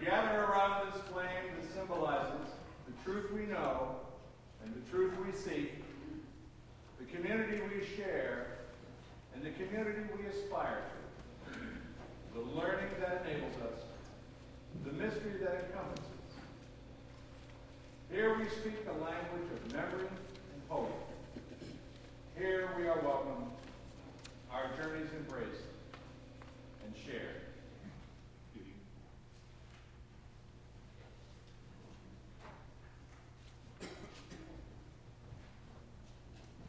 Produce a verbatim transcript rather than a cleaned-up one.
gather around this flame that symbolizes the truth we know and the truth we seek, the community we share, and the community we aspire to, the learning that enables us, the mystery that encompasses. Here we speak the language of memory and hope. Here we are welcomed